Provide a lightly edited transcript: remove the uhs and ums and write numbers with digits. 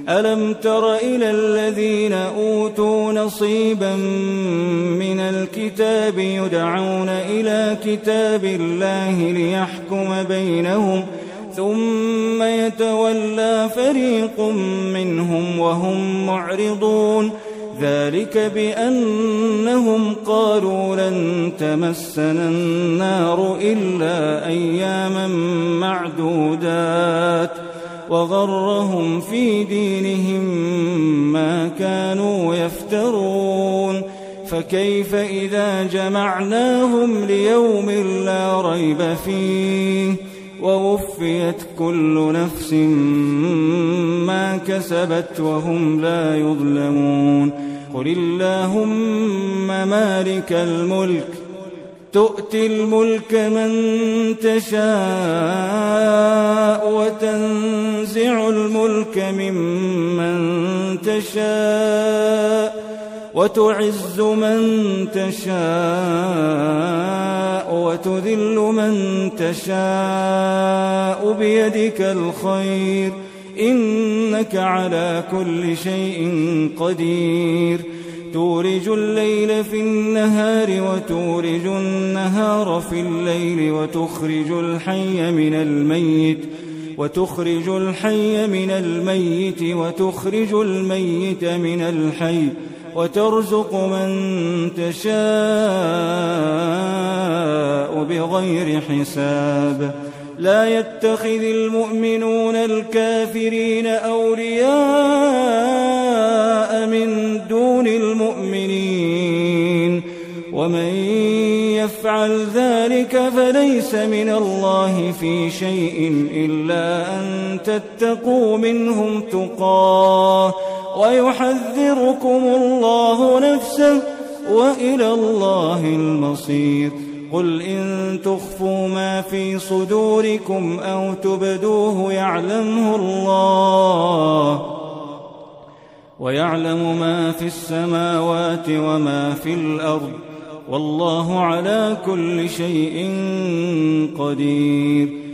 ألم تر إلى الذين أوتوا نصيبا من الكتاب يدعون إلى كتاب الله ليحكم بينهم ثم يتولى فريق منهم وهم معرضون ذلك بأنهم قالوا لن تمسنا النار إلا أياما معدودات وغرهم في دينهم ما كانوا يفترون فكيف إذا جمعناهم ليوم لا ريب فيه ووفيت كل نفس ما كسبت وهم لا يظلمون قل اللهم مالك الملك تؤتي الملك من تشاء وتنزع الملك ممن تشاء وتعز من تشاء وتذل من تشاء بيدك الخير إنك على كل شيء قدير تولج الليل في النهار وتولج النهار في الليل وتخرج الحي من الميت وتخرج الميت من الحي وترزق من تشاء بغير حساب لا يتخذ المؤمنون الكافرين أولياء من دون المؤمنين ومن يفعل ذلك فليس من الله في شيء إلا أن تتقوا منهم تقاه ويحذركم الله نفسه وإلى الله المصير قل إن تخفوا ما في صدوركم أو تبدوه يعلمه الله ويعلم ما في السماوات وما في الأرض والله على كل شيء قدير